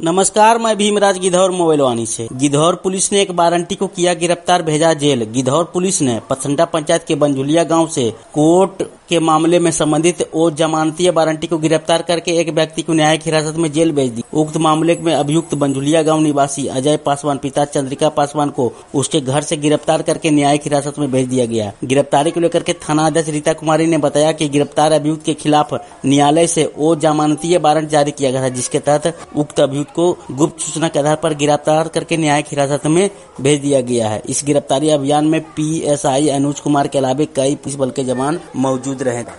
नमस्कार, मैं भीमराज गिद्धौर मोबाइलवानी से। गिद्धौर पुलिस ने एक वारंटी को किया गिरफ्तार, भेजा जेल। गिद्धौर पुलिस ने पथसंटा पंचायत के बंजुलिया गांव से कोर्ट के मामले में संबंधित ओ जमानती वारंटी को गिरफ्तार करके एक व्यक्ति को न्यायिक हिरासत में जेल भेज दी। उक्त मामले में अभियुक्त बंजुलिया गांव निवासी अजय पासवान पिता चंद्रिका पासवान को उसके घर से गिरफ्तार करके न्यायिक हिरासत में भेज दिया गया। गिरफ्तारी को लेकर के थाना अध्यक्ष रीता कुमारी ने बताया कि गिरफ्तार अभियुक्त के खिलाफ न्यायालय से ओ जमानती वारंट जारी किया गया था, जिसके तहत उक्त अभियुक्त को गुप्त सूचना के आधार पर गिरफ्तार करके न्यायिक हिरासत में भेज दिया गया है। इस गिरफ्तारी अभियान में PSI अनुज कुमार के अलावा कई पुलिस बल के जवान मौजूद रहे।